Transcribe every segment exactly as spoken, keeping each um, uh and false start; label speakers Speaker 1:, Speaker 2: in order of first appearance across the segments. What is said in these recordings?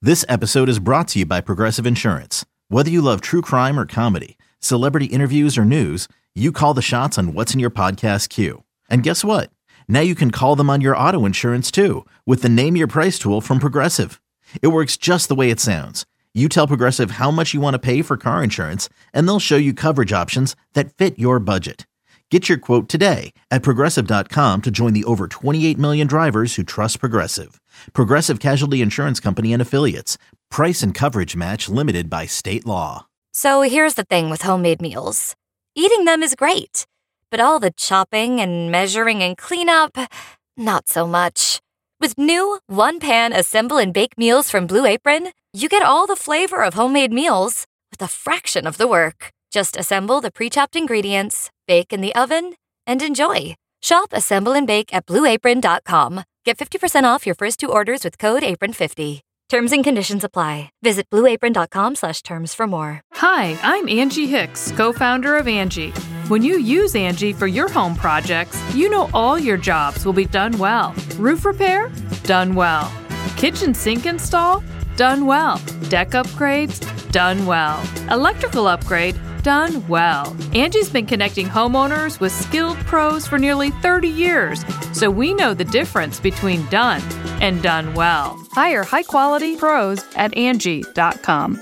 Speaker 1: This episode is brought to you by Progressive Insurance. Whether you love true crime or comedy, celebrity interviews or news, you call the shots on what's in your podcast queue. And guess what? Now you can call them on your auto insurance too with the Name Your Price tool from Progressive. It works just the way it sounds. You tell Progressive how much you want to pay for car insurance, and they'll show you coverage options that fit your budget. Get your quote today at Progressive dot com to join the over twenty-eight million drivers who trust Progressive. Progressive Casualty Insurance Company and Affiliates. Price and coverage match limited by state law.
Speaker 2: So here's the thing with homemade meals. Eating them is great, but all the chopping and measuring and cleanup, not so much. With new one-pan assemble and bake meals from Blue Apron, you get all the flavor of homemade meals with a fraction of the work. Just assemble the pre-chopped ingredients, bake in the oven, and enjoy. Shop, assemble, and bake at blue apron dot com. Get fifty percent off your first two orders with code apron fifty. Terms and conditions apply. Visit blue apron dot com slash terms for more.
Speaker 3: Hi, I'm Angie Hicks, co-founder of Angie. When you use Angie for your home projects, you know all your jobs will be done well. Roof repair? Done well. Kitchen sink install? Done well. Deck upgrades? Done well. Electrical upgrade? Done well. Angie's been connecting homeowners with skilled pros for nearly thirty years, so we know the difference between done and done well. Hire high-quality pros at Angie dot com.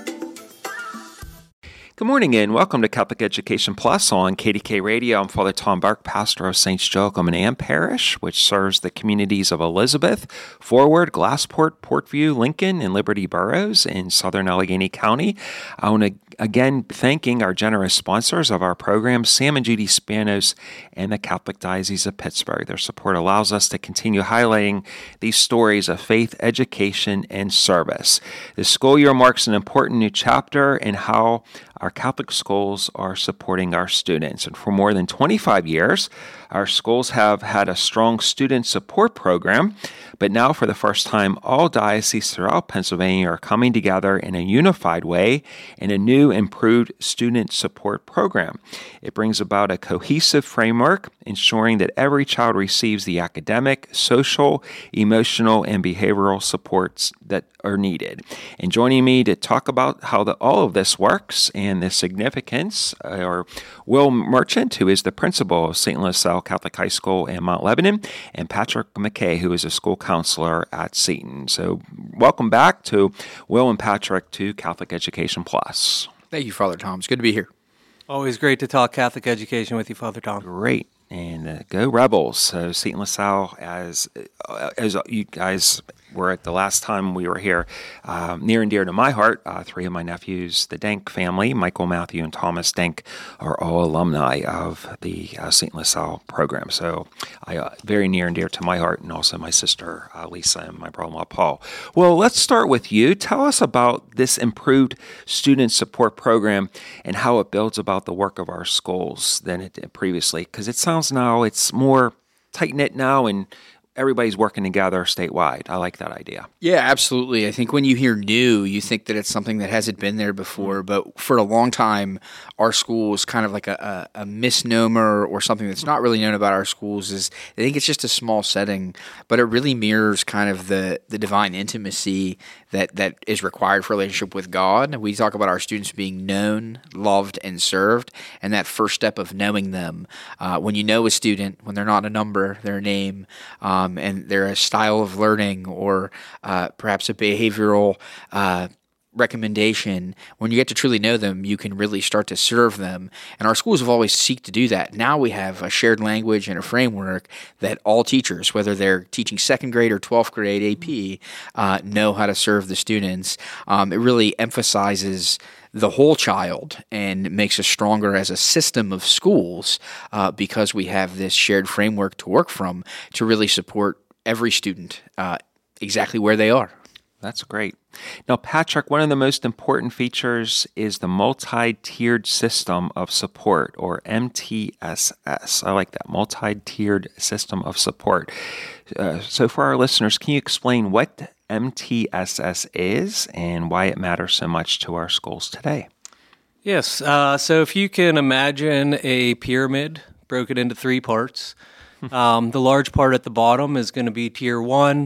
Speaker 4: Good morning and welcome to Catholic Education Plus on K D K Radio. I'm Father Tom Burke, pastor of Saints Joachim and Ann Parish, which serves the communities of Elizabeth, Forward, Glassport, Portview, Lincoln, and Liberty boroughs in southern Allegheny County. I want to again thanking our generous sponsors of our program, Sam and Judy Spanos and the Catholic Diocese of Pittsburgh. Their support allows us to continue highlighting these stories of faith, education, and service. The school year marks an important new chapter in how our Catholic schools are supporting our students. And for more than twenty-five years, our schools have had a strong student support program. But now, for the first time, all dioceses throughout Pennsylvania are coming together in a unified way in a new, improved student support program. It brings about a cohesive framework, ensuring that every child receives the academic, social, emotional, and behavioral supports that are needed. And joining me to talk about how the, all of this works and the significance are Will Merchant, who is the principal of Saint LaSalle Catholic High School in Mount Lebanon, and Patrick McKay, who is a school counselor at Seton. So welcome back to Will and Patrick to Catholic Education Plus.
Speaker 5: Thank you, Father Tom. It's good to be here.
Speaker 6: Always great to talk Catholic education with you, Father Tom.
Speaker 4: Great. And uh, go Rebels. So Saint LaSalle, as, uh, as you guys were at the last time we were here, uh, near and dear to my heart, uh, three of my nephews, the Denk family, Michael, Matthew, and Thomas Denk, are all alumni of the uh, Saint LaSalle program. So I, uh, very near and dear to my heart, and also my sister uh, Lisa and my brother-in-law Paul. Well, let's start with you. Tell us about this improved student support program and how it builds about the work of our schools than it did previously, because it sounds now it's more tight-knit now and everybody's working together statewide. I like that idea.
Speaker 5: Yeah, absolutely. I think when you hear new, you think that it's something that hasn't been there before. But for a long time, our school was kind of like a, a, a misnomer, or something that's not really known about our schools is I think it's just a small setting, but it really mirrors kind of the, the divine intimacy that, that is required for a relationship with God. We talk about our students being known, loved, and served, and that first step of knowing them. Uh, when you know a student, when they're not a number, they're a name, um, Um, and they're a style of learning, or uh, perhaps a behavioral uh, recommendation. When you get to truly know them, you can really start to serve them. And our schools have always seek to do that. Now we have a shared language and a framework that all teachers, whether they're teaching second grade or twelfth grade A P, uh, know how to serve the students. Um, it really emphasizes the whole child and makes us stronger as a system of schools uh, because we have this shared framework to work from to really support every student uh, exactly where they are.
Speaker 4: That's great. Now, Patrick, one of the most important features is the multi-tiered system of support, or M T S S. I like that, multi-tiered system of support. Uh, so for our listeners, can you explain what M T S S is and why it matters so much to our schools today?
Speaker 6: Yes. Uh, so if you can imagine a pyramid broken into three parts, um, the large part at the bottom is going to be tier one.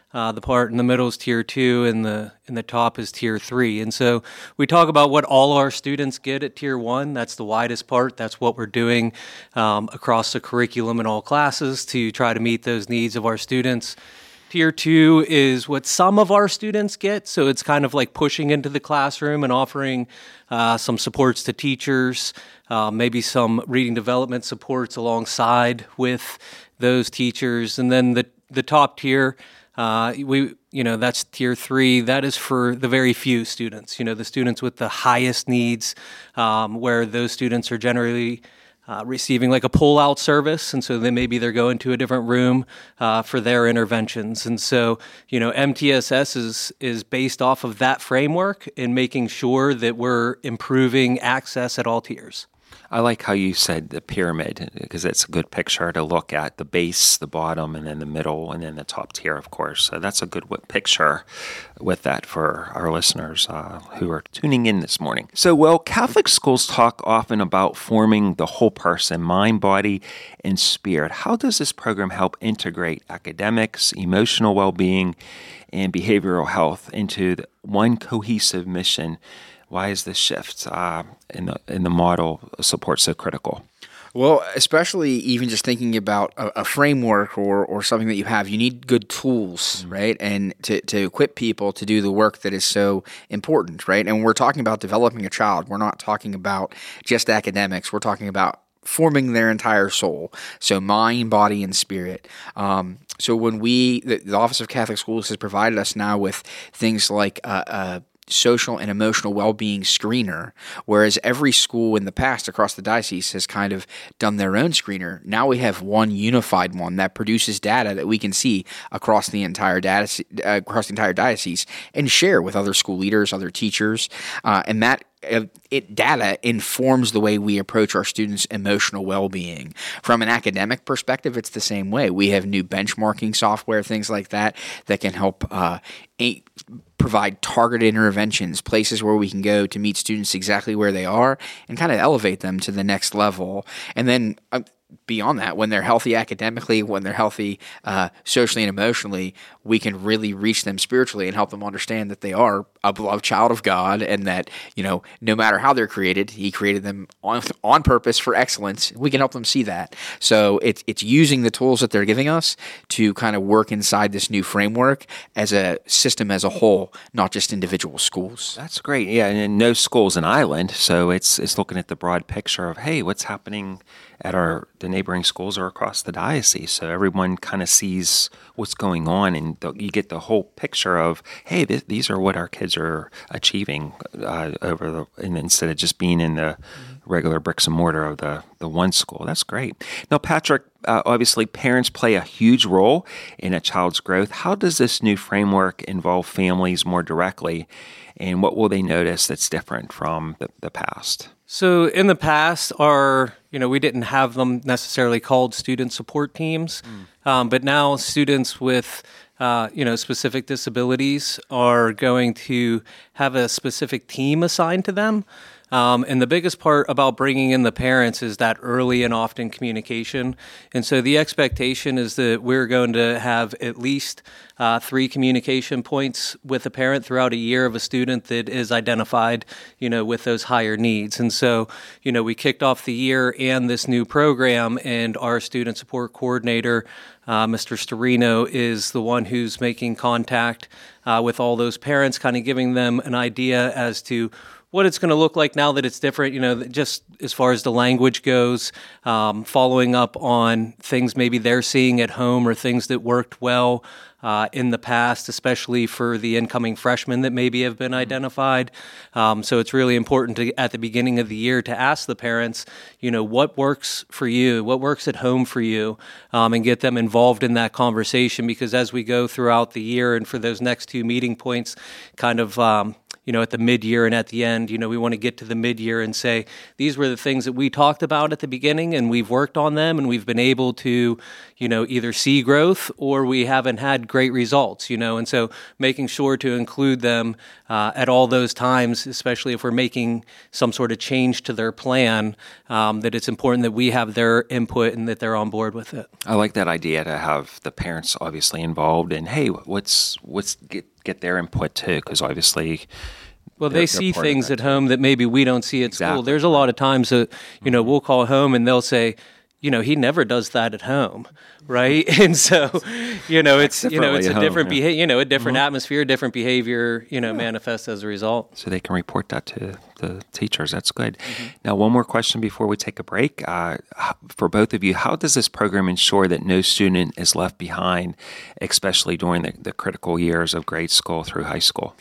Speaker 6: Uh, the part in the middle is tier two, and the and the top is tier three. And so we talk about what all our students get at tier one. That's the widest part. That's what we're doing um, across the curriculum in all classes to try to meet those needs of our students. Tier two is what some of our students get. So it's kind of like pushing into the classroom and offering uh, some supports to teachers, uh, maybe some reading development supports alongside with those teachers. And then the, the top tier, Uh, we, you know, that's tier three. That is for the very few students, you know, the students with the highest needs, um, where those students are generally uh, receiving like a pull-out service. And so then maybe they're going to a different room uh, for their interventions. And so, you know, M T S S is, is based off of that framework in making sure that we're improving access at all tiers.
Speaker 4: I like how you said the pyramid, because it's a good picture to look at: the base, the bottom, and then the middle, and then the top tier, of course. So that's a good w- picture with that for our listeners uh, who are tuning in this morning. So, well, Catholic schools talk often about forming the whole person, mind, body, and spirit. How does this program help integrate academics, emotional well-being, and behavioral health into the one cohesive mission? Why is this shift uh, in the in the model support so critical?
Speaker 5: Well, especially even just thinking about a, a framework or, or something that you have, you need good tools, mm-hmm. right? And to, to equip people to do the work that is so important, right? And we're talking about developing a child. We're not talking about just academics. We're talking about forming their entire soul. So mind, body, and spirit. Um, so when we, the, the Office of Catholic Schools has provided us now with things like uh, uh social and emotional well-being screener, whereas every school in the past across the diocese has kind of done their own screener. Now we have one unified one that produces data that we can see across the entire data, uh, across the entire diocese and share with other school leaders, other teachers, uh, and that Uh, it data informs the way we approach our students' emotional well-being. From an academic perspective, it's the same way. We have new benchmarking software, things like that, that can help uh, a- provide targeted interventions, places where we can go to meet students exactly where they are and kind of elevate them to the next level. And then uh, beyond that, when they're healthy academically, when they're healthy uh, socially and emotionally, we can really reach them spiritually and help them understand that they are a beloved child of God, and that, you know, no matter how they're created, He created them on on purpose for excellence. We can help them see that. So it's it's using the tools that they're giving us to kind of work inside this new framework as a system as a whole, not just individual schools.
Speaker 4: That's great. Yeah, and no school's an island, so it's it's looking at the broad picture of, hey, what's happening at our the neighboring schools or across the diocese. So everyone kind of sees what's going on, and the, you get the whole picture of, hey, th- these are what our kids are achieving uh, over the, and instead of just being in the regular bricks and mortar of the, the one school. That's great. Now, Patrick, uh, obviously parents play a huge role in a child's growth. How does this new framework involve families more directly, and what will they notice that's different from the, the past?
Speaker 6: So in the past, our, you know, we didn't have them necessarily called student support teams, mm. um, but now students with, uh, you know, specific disabilities are going to have a specific team assigned to them. Um, and the biggest part about bringing in the parents is that early and often communication. And so the expectation is that we're going to have at least uh, three communication points with a parent throughout a year of a student that is identified, you know, with those higher needs. And so, you know, we kicked off the year and this new program, and our student support coordinator, uh, Mister Storino, is the one who's making contact uh, with all those parents, kind of giving them an idea as to what it's going to look like now that it's different, you know, just as far as the language goes, um, following up on things maybe they're seeing at home or things that worked well uh, in the past, especially for the incoming freshmen that maybe have been identified. Um, so it's really important to, at the beginning of the year, to ask the parents, you know, what works for you, what works at home for you, um, and get them involved in that conversation, because as we go throughout the year and for those next two meeting points, kind of, um, you know, at the mid-year and at the end. You know, we want to get to the mid-year and say, these were the things that we talked about at the beginning, and we've worked on them, and we've been able to, you know, either see growth or we haven't had great results, you know. And so making sure to include them uh, at all those times, especially if we're making some sort of change to their plan, um, that it's important that we have their input and that they're on board with it.
Speaker 4: I like that idea to have the parents obviously involved, and hey, what's what's get get their input too, because obviously.
Speaker 6: Well, they see things at home that maybe we don't see at
Speaker 4: Exactly.
Speaker 6: school. There's a lot of times that, you know, we'll call home and they'll say, you know, he never does that at home, right? And so, you know, it's you know, it's a different behavior, you know, a different mm-hmm. atmosphere, different behavior, you know, yeah. manifests as a result.
Speaker 4: So they can report that to the teachers. That's good. Mm-hmm. Now, one more question before we take a break. Uh, for both of you, how does this program ensure that no student is left behind, especially during the, the critical years of grade school through high school?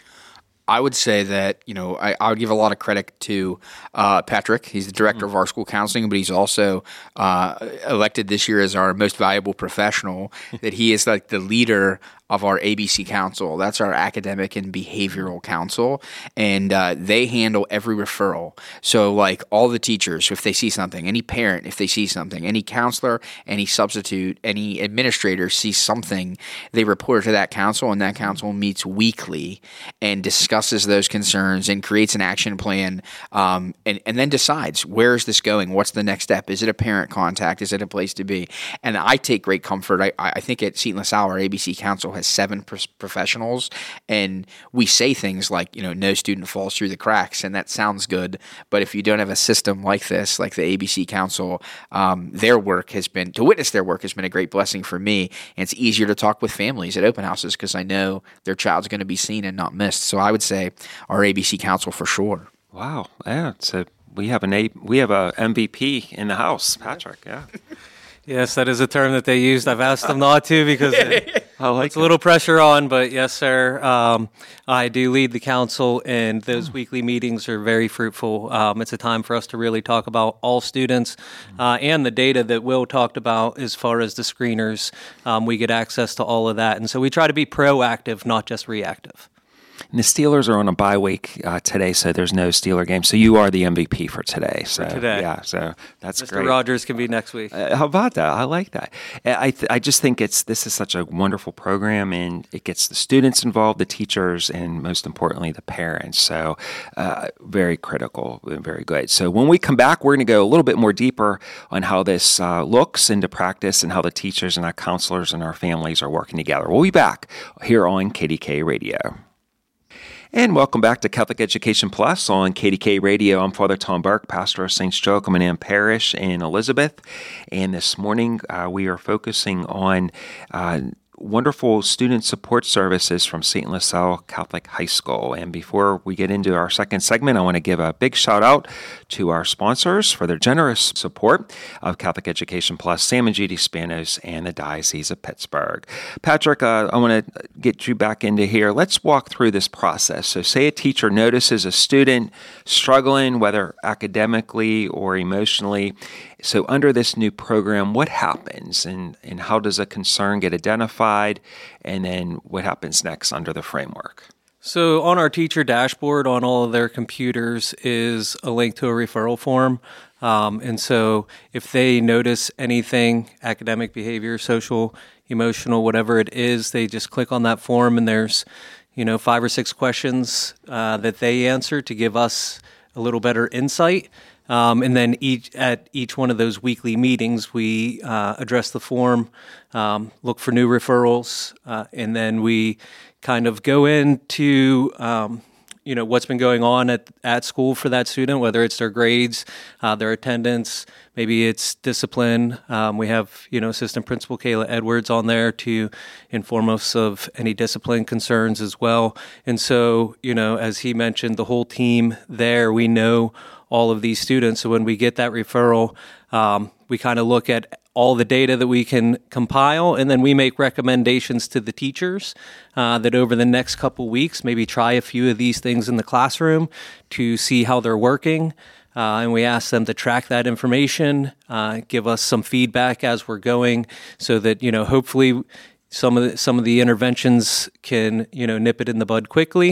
Speaker 5: I would say that, you know, I, I would give a lot of credit to uh, Patrick. He's the director mm-hmm. of our school counseling, but he's also uh, elected this year as our most valuable professional, that he is like the leader of our A B C Council. That's our academic and behavioral council, and uh, they handle every referral. So like all the teachers, if they see something, any parent, if they see something, any counselor, any substitute, any administrator sees something, they report it to that council, and that council meets weekly and discusses those concerns and creates an action plan, um, and, and then decides, where is this going? What's the next step? Is it a parent contact? Is it a place to be? And I take great comfort. I, I think at Seton LaSalle, our A B C Council has seven pr- professionals, and we say things like, you know, no student falls through the cracks, and that sounds good, but if you don't have a system like this, like the A B C Council, um, their work has been, to witness their work has been a great blessing for me, and it's easier to talk with families at open houses because I know their child's going to be seen and not missed. So I would say our A B C Council for sure.
Speaker 4: Wow. Yeah. So we have an a, we have a M V P in the house, Patrick. Yeah.
Speaker 6: Yes, that is a term that they used. I've asked them not to because it,
Speaker 4: I like
Speaker 6: it's a little pressure on, but yes, sir. Um, I do lead the council, and those weekly meetings are very fruitful. Um, it's a time for us to really talk about all students uh, and the data that Will talked about as far as the screeners. Um, we get access to all of that, and so we try to be proactive, not just reactive.
Speaker 4: And the Steelers are on a bye week uh, today, so there's no Steeler game. So you are the M V P for today. So
Speaker 6: for today.
Speaker 4: Yeah, so that's
Speaker 6: Mister
Speaker 4: great.
Speaker 6: Mister Rogers can be next week.
Speaker 4: Uh, how about that? I like that. I th- I just think it's this is such a wonderful program, and it gets the students involved, the teachers, and most importantly, the parents. So uh, very critical, very good. So when we come back, we're going to go a little bit more deeper on how this uh, looks into practice and how the teachers and our counselors and our families are working together. We'll be back here on K D K Radio. And welcome back to Catholic Education Plus on K D K Radio. I'm Father Tom Burke, pastor of Saint Joachim and Ann Parish in Elizabeth. And this morning uh, we are focusing on uh, wonderful student support services from Saint LaSalle Catholic High School. And before we get into our second segment, I want to give a big shout out to our sponsors for their generous support of Catholic Education Plus, Sam and Judy Spanos, and the Diocese of Pittsburgh. Patrick, uh, I want to get you back into here. Let's walk through this process. So say a teacher notices a student struggling, whether academically or emotionally. So under this new program, what happens, and, and how does a concern get identified, and then what happens next under the framework?
Speaker 6: So on our teacher dashboard on all of their computers is a link to a referral form. Um, and so if they notice anything, academic behavior, social, emotional, whatever it is, they just click on that form, and there's, you know, five or six questions uh, that they answer to give us a little better insight. Um, and then each at each one of those weekly meetings, we uh, address the form, um, look for new referrals, uh, and then we kind of go into um, you know what's been going on at at school for that student, whether it's their grades, uh, their attendance, maybe it's discipline. Um, we have you know Assistant Principal Kayla Edwards on there to inform us of any discipline concerns as well. And so you know as he mentioned, the whole team there, we know all of these students. So when we get that referral, um, we kind of look at all the data that we can compile, and then we make recommendations to the teachers uh, that over the next couple weeks, maybe try a few of these things in the classroom to see how they're working. Uh, and we ask them to track that information, uh, give us some feedback as we're going, so that, you know, hopefully some of the, some of the interventions can, you know, nip it in the bud quickly.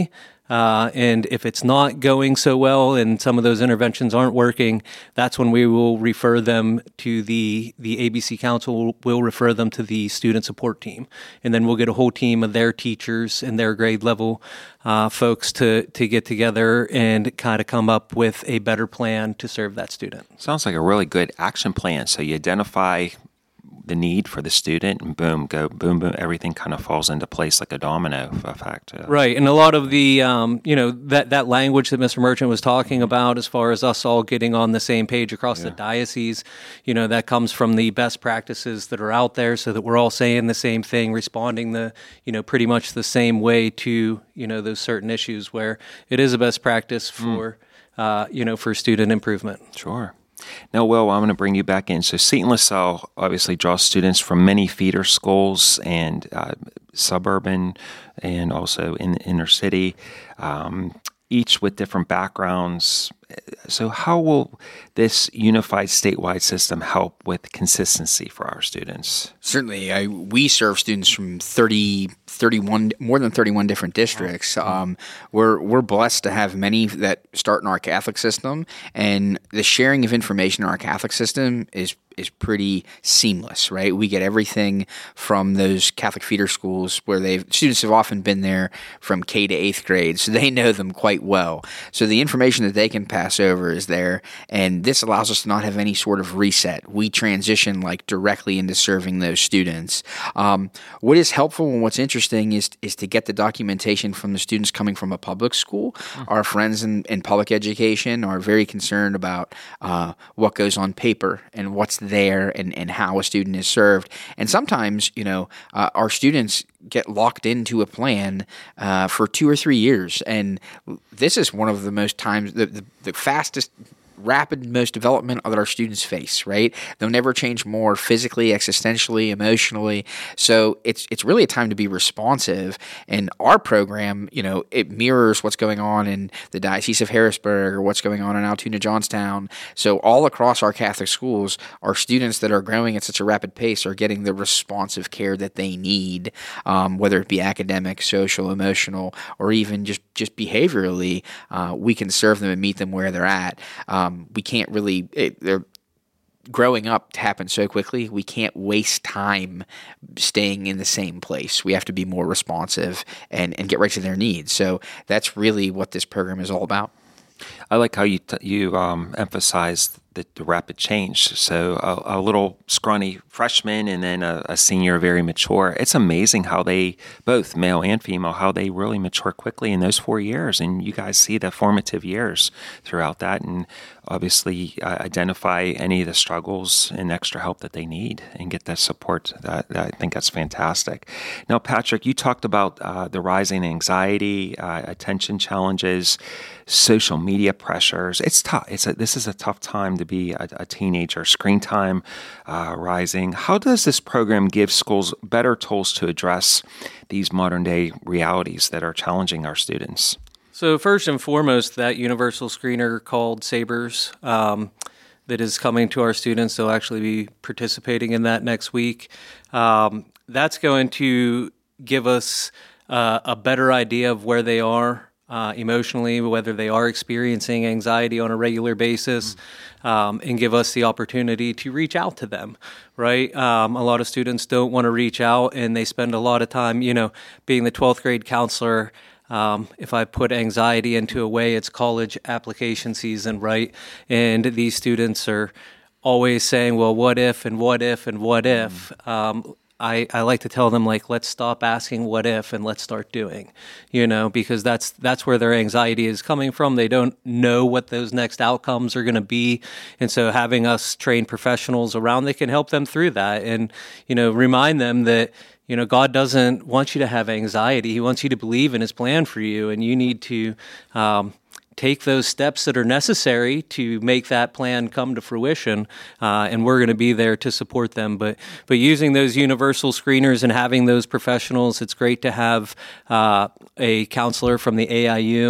Speaker 6: Uh, and if it's not going so well and some of those interventions aren't working, that's when we will refer them to the, the A B C Council will refer them to the student support team. And then we'll get a whole team of their teachers and their grade level uh, folks to, to get together and kind of come up with a better plan to serve that student.
Speaker 4: Sounds like a really good action plan. So you identify the need for the student, and boom, go boom, boom, everything kind of falls into place like a domino effect. Uh,
Speaker 6: right, and a lot of the, um, you know, that, that language that Mister Merchant was talking about as far as us all getting on the same page across yeah. the diocese, you know, that comes from the best practices that are out there so that we're all saying the same thing, responding the, you know, pretty much the same way to, you know, those certain issues where it is a best practice for, mm. uh, you know, for student improvement.
Speaker 4: Sure. Now, Will, I'm going to bring you back in. So Seton LaSalle obviously draws students from many feeder schools and uh, suburban and also in the inner city, um, each with different backgrounds. So how will this unified statewide system help with consistency for our students?
Speaker 5: Certainly. I, we serve students from thirty, thirty-one, more than thirty-one different districts. Um, we're, we're blessed to have many that start in our Catholic system, and the sharing of information in our Catholic system is is pretty seamless, right? We get everything from those Catholic feeder schools where they students have often been there from K to eighth grade, so they know them quite well. So the information that they can pass over is there, and this allows us to not have any sort of reset. We transition like directly into serving those students. Um, what is helpful and what's interesting is is to get the documentation from the students coming from a public school. Mm-hmm. Our friends in, in public education are very concerned about uh, what goes on paper and what's there and, and how a student is served. And sometimes, you know, uh, our students get locked into a plan uh, for two or three years. And this is one of the most times, the, the, the fastest rapid most development that our students face, right? They'll never change more physically, existentially, emotionally. So it's it's really a time to be responsive. And our program, you know, it mirrors what's going on in the Diocese of Harrisburg or what's going on in Altoona, Johnstown. So all across our Catholic schools, our students that are growing at such a rapid pace are getting the responsive care that they need, um, whether it be academic, social, emotional, or even just, just behaviorally. Uh, we can serve them and meet them where they're at. Um, Um, we can't really it, – they're growing up happens so quickly. We can't waste time staying in the same place. We have to be more responsive and, and get right to their needs. So that's really what this program is all about.
Speaker 4: I like how you t- you um, emphasized the, the rapid change. So a, a little scrawny freshman and then a, a senior very mature. It's amazing how they, both male and female, how they really mature quickly in those four years. And you guys see the formative years throughout that and obviously uh, identify any of the struggles and extra help that they need and get that support. That, that I think that's fantastic. Now, Patrick, you talked about uh, the rising anxiety, uh, attention challenges, social media pressures. It's tough. It's a, this is a tough time to be a, a teenager. Screen time uh, rising. How does this program give schools better tools to address these modern day realities that are challenging our students?
Speaker 6: So first and foremost, that universal screener called SABRS um, that is coming to our students, they'll actually be participating in that next week. Um, that's going to give us uh, a better idea of where they are Uh, emotionally, whether they are experiencing anxiety on a regular basis, um, and give us the opportunity to reach out to them, right? Um, a lot of students don't want to reach out, and they spend a lot of time, you know, being the twelfth grade counselor. Um, if I put anxiety into a way, it's college application season, right? And these students are always saying, well, what if, and what if, and what if? Um, I, I like to tell them, like, let's stop asking what if and let's start doing, you know, because that's that's where their anxiety is coming from. They don't know what those next outcomes are going to be. And so having us trained professionals around that can help them through that and, you know, remind them that, you know, God doesn't want you to have anxiety. He wants you to believe in his plan for you, and you need to um, take those steps that are necessary to make that plan come to fruition, uh, and we're going to be there to support them. But but using those universal screeners and having those professionals, it's great to have uh, a counselor from the A I U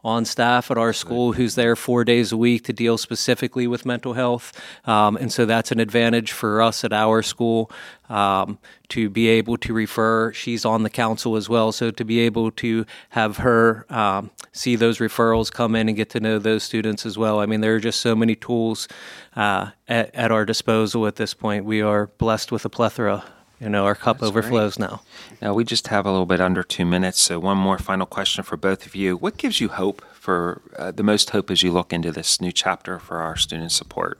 Speaker 6: on staff at our school who's there four days a week to deal specifically with mental health. Um, and so that's an advantage for us at our school um, to be able to refer. She's on the council as well, so to be able to have her um, see those referrals come in and get to know those students as well. I mean, there are just so many tools uh, at, at our disposal at this point. We are blessed with a plethora. You know, our cup That's overflows great. now.
Speaker 4: Now, we just have a little bit under two minutes, so one more final question for both of you. What gives you hope for uh, the most hope as you look into this new chapter for our student support?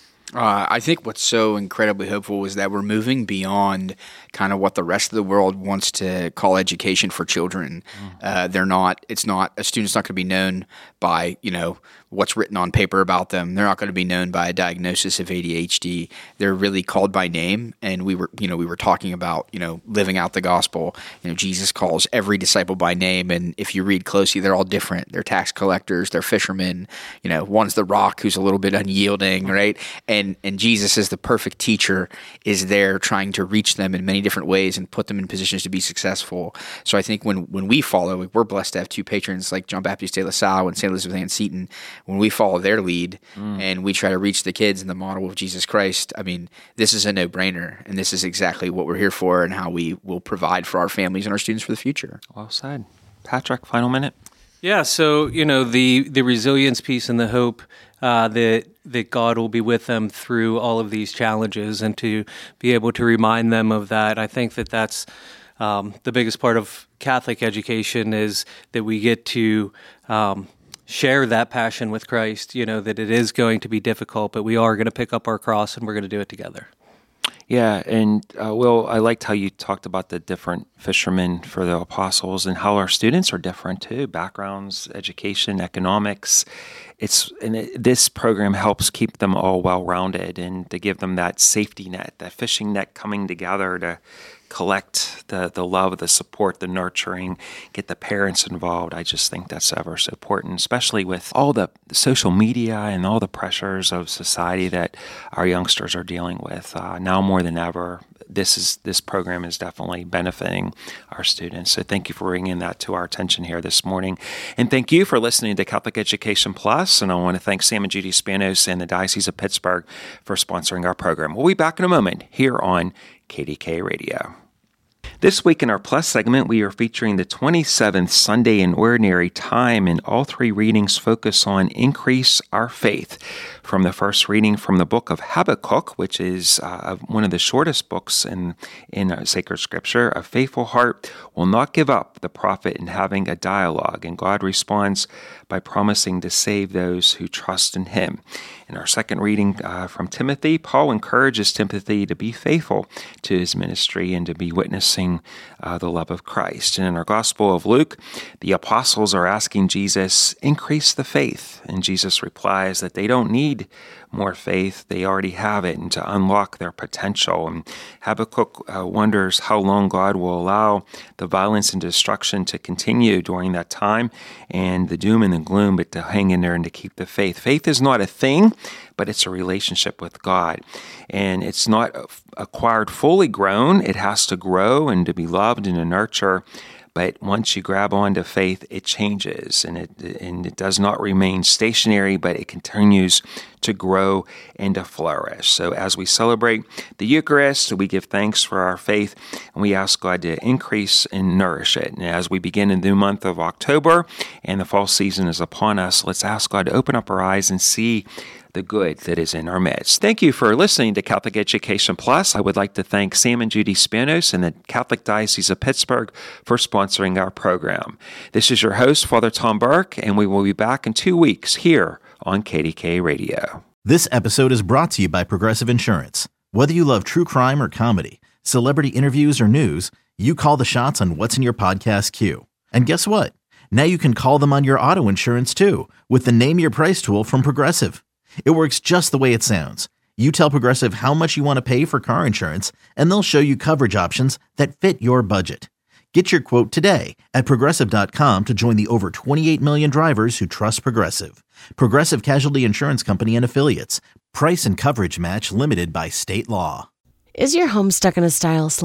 Speaker 5: Uh, I think what's so incredibly hopeful is that we're moving beyond kind of what the rest of the world wants to call education for children. Mm. Uh, they're not, it's not, a student's not going to be known by, you know, what's written on paper about them. They're not going to be known by a diagnosis of A D H D. They're really called by name. And we were, you know, we were talking about, you know, living out the gospel. You know, Jesus calls every disciple by name. And if you read closely, they're all different. They're tax collectors, they're fishermen. You know, one's the rock who's a little bit unyielding, right? And and Jesus, as the perfect teacher, is there trying to reach them in many different ways and put them in positions to be successful. So I think when when we follow, we're blessed to have two patrons like John Baptiste de La Salle and Saint Elizabeth Ann Seton. When we follow their lead mm. and we try to reach the kids in the model of Jesus Christ, I mean, this is a no-brainer, and this is exactly what we're here for and how we will provide for our families and our students for the future.
Speaker 4: Well said. Patrick, final minute.
Speaker 6: Yeah, so, you know, the, the resilience piece and the hope uh, that that God will be with them through all of these challenges, and to be able to remind them of that. I think that that's um, the biggest part of Catholic education, is that we get to um, share that passion with Christ, you know, that it is going to be difficult, but we are going to pick up our cross and we're going to do it together.
Speaker 4: Yeah, and uh, Will, I liked how you talked about the different fishermen for the apostles and how our students are different too, backgrounds, education, economics. It's and it, this program helps keep them all well-rounded and to give them that safety net, that fishing net coming together to collect the, the love, the support, the nurturing, get the parents involved. I just think that's ever so important, especially with all the social media and all the pressures of society that our youngsters are dealing with. Uh, now more than ever, this is this program is definitely benefiting our students. So thank you for bringing that to our attention here this morning. And thank you for listening to Catholic Education Plus. And I want to thank Sam and Judy Spanos and the Diocese of Pittsburgh for sponsoring our program. We'll be back in a moment here on K D K Radio. This week in our Plus segment, we are featuring the twenty-seventh Sunday in Ordinary Time, and all three readings focus on increase our faith. From the first reading from the book of Habakkuk, which is uh, one of the shortest books in, in uh, sacred scripture, a faithful heart will not give up, the prophet in having a dialogue, and God responds by promising to save those who trust in him. In our second reading uh, from Timothy, Paul encourages Timothy to be faithful to his ministry and to be witnessing uh, the love of Christ. And in our Gospel of Luke, the apostles are asking Jesus, increase the faith. And Jesus replies that they don't need more faith, they already have it, and to unlock their potential. And Habakkuk uh, wonders how long God will allow the violence and destruction to continue during that time, and the doom and the gloom, but to hang in there and to keep the faith. Faith is not a thing, but it's a relationship with God. And it's not acquired fully grown. It has to grow and to be loved and to nurture. But once you grab onto faith, it changes, and it and it does not remain stationary, but it continues to grow and to flourish. So as we celebrate the Eucharist, we give thanks for our faith, and we ask God to increase and nourish it. And as we begin in the month of October, and the fall season is upon us, let's ask God to open up our eyes and see the good that is in our midst. Thank you for listening to Catholic Education Plus. I would like to thank Sam and Judy Spanos and the Catholic Diocese of Pittsburgh for sponsoring our program. This is your host, Father Tom Burke, and we will be back in two weeks here on K D K Radio.
Speaker 1: This episode is brought to you by Progressive Insurance. Whether you love true crime or comedy, celebrity interviews or news, you call the shots on what's in your podcast queue. And guess what? Now you can call them on your auto insurance too, with the Name Your Price tool from Progressive. It works just the way it sounds. You tell Progressive how much you want to pay for car insurance, and they'll show you coverage options that fit your budget. Get your quote today at Progressive dot com to join the over twenty-eight million drivers who trust Progressive. Progressive Casualty Insurance Company and Affiliates. Price and coverage match limited by state law.
Speaker 7: Is your home stuck in a style slump?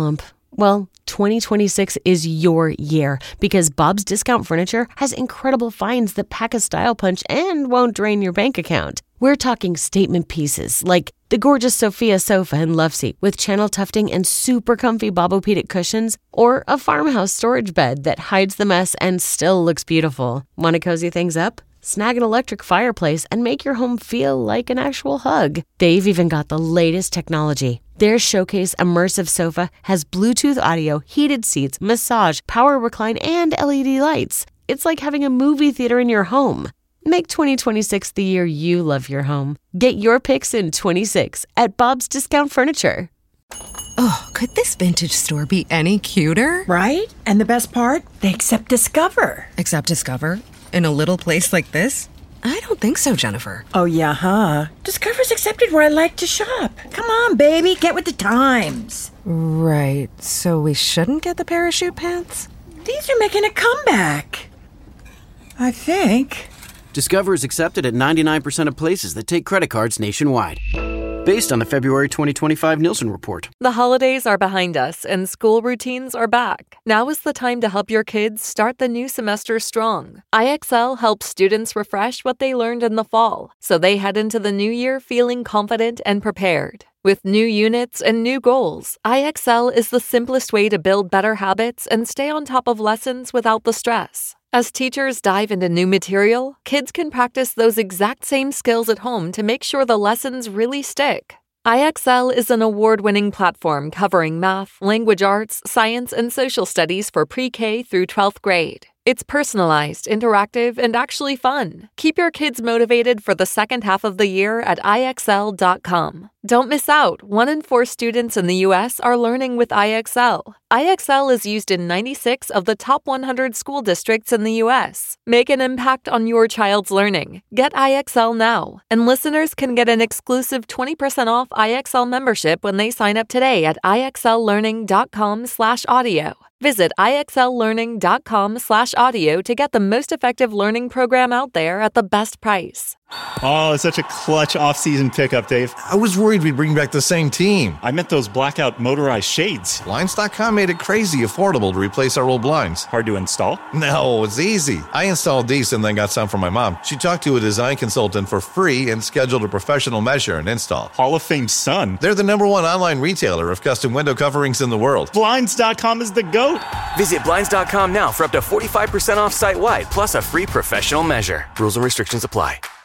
Speaker 7: Well, twenty twenty-six is your year because Bob's Discount Furniture has incredible finds that pack a style punch and won't drain your bank account. We're talking statement pieces like the gorgeous Sophia sofa and love seat with channel tufting and super comfy Bobopedic cushions, or a farmhouse storage bed that hides the mess and still looks beautiful. Want to cozy things up? Snag an electric fireplace and make your home feel like an actual hug. They've even got the latest technology. Their Showcase Immersive Sofa has Bluetooth audio, heated seats, massage, power recline, and L E D lights. It's like having a movie theater in your home. Make twenty twenty-six the year you love your home. Get your picks in twenty-six at Bob's Discount Furniture.
Speaker 8: Oh, could this vintage store be any cuter?
Speaker 9: Right? And the best part? They accept Discover.
Speaker 8: Accept Discover? In a little place like this? I don't think so, Jennifer.
Speaker 9: Oh, yeah, huh? Discover's accepted where I like to shop. Come on, baby, get with the times.
Speaker 8: Right, so we shouldn't get the parachute pants?
Speaker 9: These are making a comeback. I think.
Speaker 10: Discover is accepted at ninety-nine percent of places that take credit cards nationwide. Based on the February twenty twenty-five Nielsen report.
Speaker 11: The holidays are behind us and school routines are back. Now is the time to help your kids start the new semester strong. I X L helps students refresh what they learned in the fall, so they head into the new year feeling confident and prepared. With new units and new goals, I X L is the simplest way to build better habits and stay on top of lessons without the stress. As teachers dive into new material, kids can practice those exact same skills at home to make sure the lessons really stick. I X L is an award-winning platform covering math, language arts, science, and social studies for pre-K through twelfth grade. It's personalized, interactive, and actually fun. Keep your kids motivated for the second half of the year at I X L dot com. Don't miss out. One in four students in the U S are learning with I X L. I X L is used in ninety-six of the top one hundred school districts in the U S. Make an impact on your child's learning. Get I X L now. And listeners can get an exclusive twenty percent off I X L membership when they sign up today at I X L learning dot com slash audio. Visit I X L learning dot com slash audio to get the most effective learning program out there at the best price.
Speaker 12: Oh, it's such a clutch off-season pickup, Dave.
Speaker 13: I was worried we'd bring back the same team.
Speaker 12: I meant those blackout motorized shades.
Speaker 13: Blinds dot com made it crazy affordable to replace our old blinds.
Speaker 12: Hard to install?
Speaker 13: No, it's easy. I installed these and then got some for my mom. She talked to a design consultant for free and scheduled a professional measure and install.
Speaker 12: Hall of Fame son.
Speaker 13: They're the number one online retailer of custom window coverings in the world.
Speaker 12: Blinds dot com is the GOAT.
Speaker 14: Visit Blinds dot com now for up to forty-five percent off site-wide, plus a free professional measure. Rules and restrictions apply.